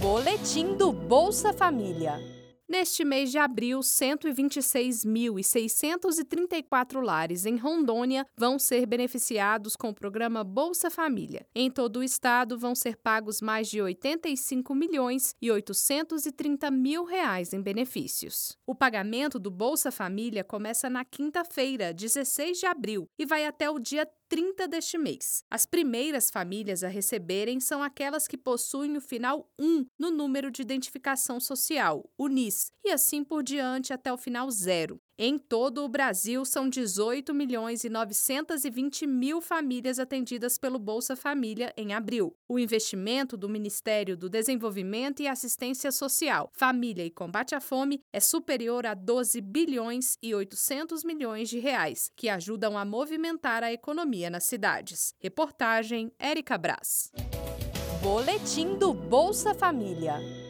Boletim do Bolsa Família. Neste mês de abril, 126.634 lares em Rondônia vão ser beneficiados com o programa Bolsa Família. Em todo o estado, vão ser pagos mais de 85.830.000 reais em benefícios. O pagamento do Bolsa Família começa na quinta-feira, 16 de abril, e vai até o dia 30 deste mês. As primeiras famílias a receberem são aquelas que possuem o final 1 no número de identificação social, o NIS, e assim por diante até o final 0. Em todo o Brasil, são 18.920.000 famílias atendidas pelo Bolsa Família em abril. O investimento do Ministério do Desenvolvimento e Assistência Social, Família e Combate à Fome é superior a 12.800.000.000 de reais, que ajudam a movimentar a economia nas cidades. Reportagem Érica Braz. Boletim do Bolsa Família.